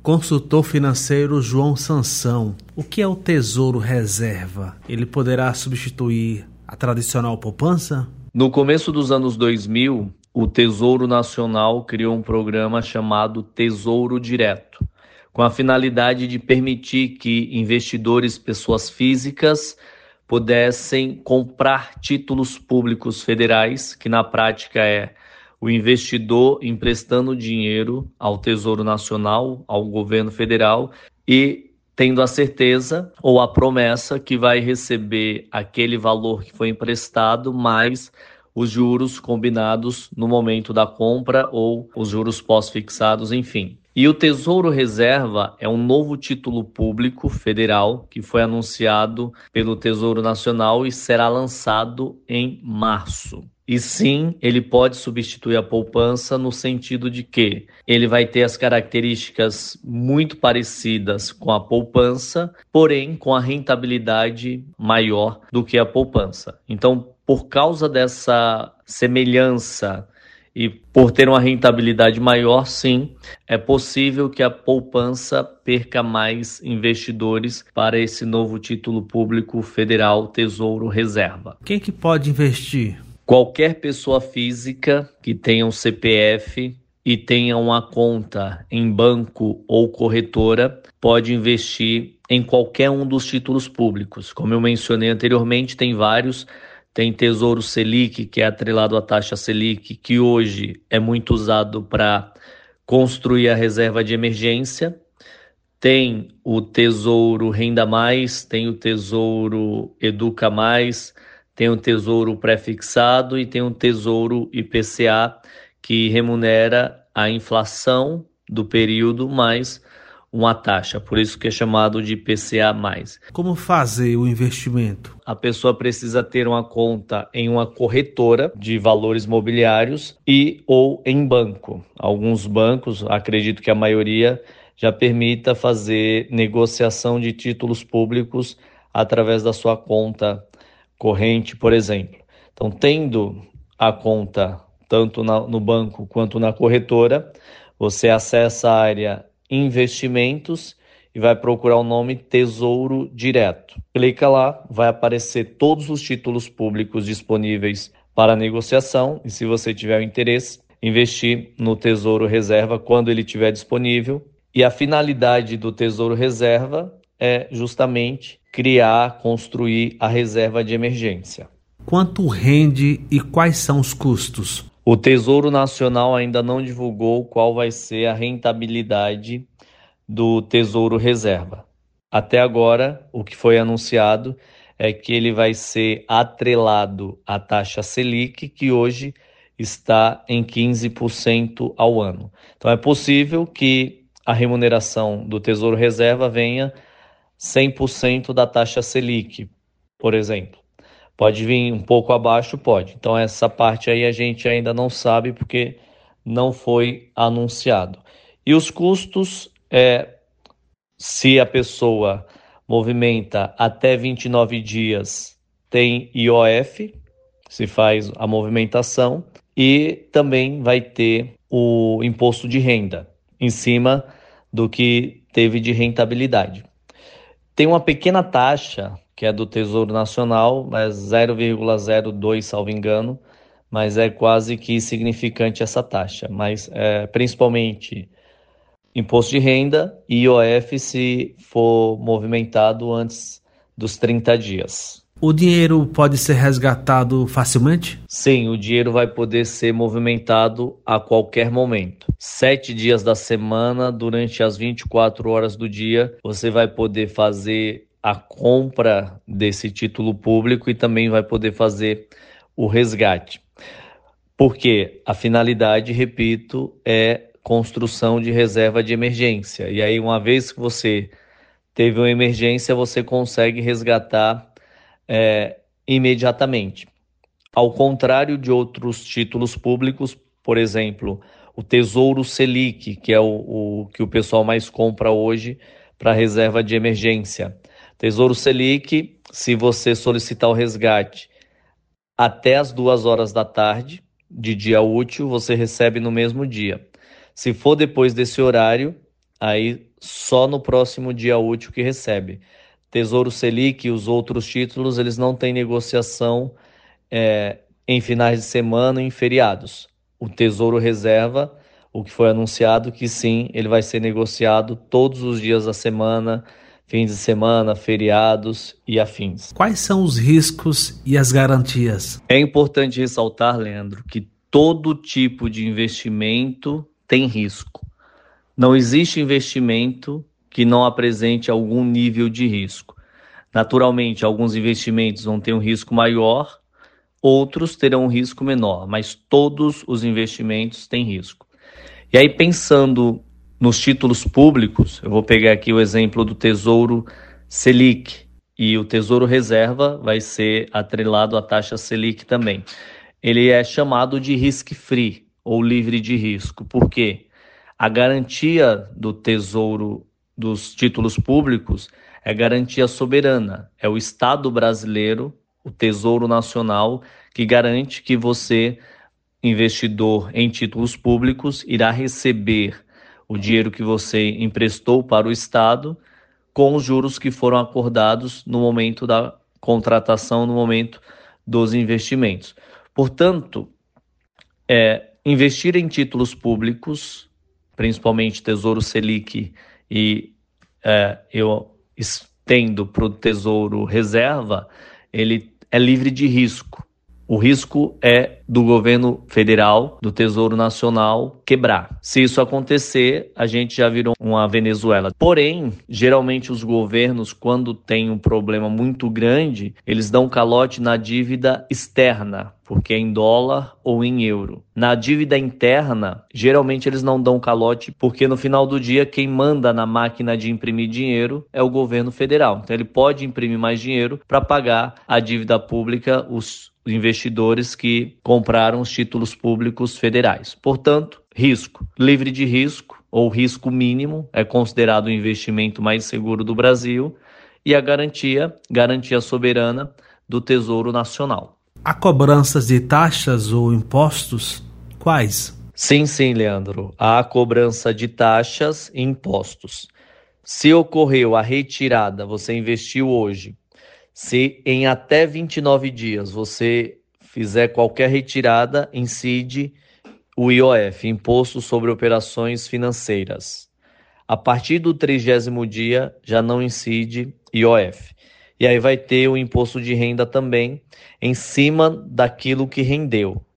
Consultor financeiro João Sansão. O que é o Tesouro Reserva? Ele poderá substituir a tradicional poupança? No começo dos anos 2000, o Tesouro Nacional criou um programa chamado Tesouro Direto, com a finalidade de permitir que investidores, pessoas físicas, pudessem comprar títulos públicos federais, que na prática é o investidor emprestando dinheiro ao Tesouro Nacional, ao governo federal, e tendo a certeza ou a promessa que vai receber aquele valor que foi emprestado mais os juros combinados no momento da compra ou os juros pós-fixados, enfim. E o Tesouro Reserva é um novo título público federal que foi anunciado pelo Tesouro Nacional e será lançado em março. E sim, ele pode substituir a poupança no sentido de que ele vai ter as características muito parecidas com a poupança, porém com a rentabilidade maior do que a poupança. Então, por causa dessa semelhança e por ter uma rentabilidade maior, sim, é possível que a poupança perca mais investidores para esse novo título público federal Tesouro Reserva. Quem que pode investir? Qualquer pessoa física que tenha um CPF e tenha uma conta em banco ou corretora pode investir em qualquer um dos títulos públicos. Como eu mencionei anteriormente, tem vários. Tem Tesouro Selic, que é atrelado à taxa Selic, que hoje é muito usado para construir a reserva de emergência. Tem o Tesouro Renda Mais, tem o Tesouro Educa Mais, tem o Tesouro Pré-fixado e tem o Tesouro IPCA, que remunera a inflação do período mais uma taxa, por isso que é chamado de IPCA+. Como fazer o investimento? A pessoa precisa ter uma conta em uma corretora de valores mobiliários e ou em banco. Alguns bancos, acredito que a maioria, já permita fazer negociação de títulos públicos através da sua conta corrente, por exemplo. Então, tendo a conta tanto no banco quanto na corretora, você acessa a área Investimentos e vai procurar o nome Tesouro Direto. Clica lá, vai aparecer todos os títulos públicos disponíveis para negociação e, se você tiver o interesse, investir no Tesouro Reserva quando ele estiver disponível. E a finalidade do Tesouro Reserva é justamente criar, construir a reserva de emergência. Quanto rende e quais são os custos? O Tesouro Nacional ainda não divulgou qual vai ser a rentabilidade do Tesouro Reserva. Até agora, o que foi anunciado é que ele vai ser atrelado à taxa Selic, que hoje está em 15% ao ano. Então é possível que a remuneração do Tesouro Reserva venha 100% da taxa Selic, por exemplo. Pode vir um pouco abaixo? Pode. Então essa parte aí a gente ainda não sabe porque não foi anunciado. E os custos, se a pessoa movimenta até 29 dias, tem IOF, se faz a movimentação, e também vai ter o imposto de renda em cima do que teve de rentabilidade. Tem uma pequena taxa, que é do Tesouro Nacional, mas 0,02, salvo engano, mas é quase que insignificante essa taxa. Mas principalmente imposto de renda e IOF se for movimentado antes dos 30 dias. O dinheiro pode ser resgatado facilmente? Sim, o dinheiro vai poder ser movimentado a qualquer momento. 7 dias da semana, durante as 24 horas do dia, você vai poder fazer a compra desse título público e também vai poder fazer o resgate. Porque a finalidade, repito, é construção de reserva de emergência. E aí, uma vez que você teve uma emergência, você consegue resgatar imediatamente. Ao contrário de outros títulos públicos, por exemplo, o Tesouro Selic, que é o que o pessoal mais compra hoje para reserva de emergência. Tesouro Selic, se você solicitar o resgate até as 2 horas da tarde de dia útil, você recebe no mesmo dia. Se for depois desse horário, aí só no próximo dia útil que recebe. Tesouro Selic e os outros títulos, eles não têm negociação em finais de semana e em feriados. O Tesouro Reserva, o que foi anunciado, que sim, ele vai ser negociado todos os dias da semana, fins de semana, feriados e afins. Quais são os riscos e as garantias? É importante ressaltar, Leandro, que todo tipo de investimento tem risco. Não existe investimento que não apresente algum nível de risco. Naturalmente, alguns investimentos vão ter um risco maior, outros terão um risco menor, mas todos os investimentos têm risco. E aí, pensando nos títulos públicos, eu vou pegar aqui o exemplo do Tesouro Selic, e o Tesouro Reserva vai ser atrelado à taxa Selic também. Ele é chamado de risk-free, ou livre de risco. Por quê? A garantia do Tesouro dos títulos públicos é garantia soberana. É o Estado brasileiro, o Tesouro Nacional, que garante que você, investidor em títulos públicos, irá receber o dinheiro que você emprestou para o Estado com os juros que foram acordados no momento da contratação, no momento dos investimentos. Portanto, investir em títulos públicos, principalmente Tesouro Selic, e eu estendo para o Tesouro Reserva, ele é livre de risco. O risco é do governo federal, do Tesouro Nacional, quebrar. Se isso acontecer, a gente já virou uma Venezuela. Porém, geralmente os governos, quando tem um problema muito grande, eles dão calote na dívida externa, porque é em dólar ou em euro. Na dívida interna, geralmente eles não dão calote, porque no final do dia quem manda na máquina de imprimir dinheiro é o governo federal. Então ele pode imprimir mais dinheiro para pagar a dívida pública, os investidores que compraram os títulos públicos federais. Portanto, risco. Livre de risco, ou risco mínimo, é considerado o investimento mais seguro do Brasil, e a garantia soberana do Tesouro Nacional. Há cobranças de taxas ou impostos? Quais? Sim, Leandro. Há cobrança de taxas e impostos. Se ocorreu a retirada, você investiu hoje, se em até 29 dias você fizer qualquer retirada, incide o IOF, Imposto sobre Operações Financeiras. A partir do 30º dia, já não incide IOF. E aí vai ter o imposto de renda também, em cima daquilo que rendeu.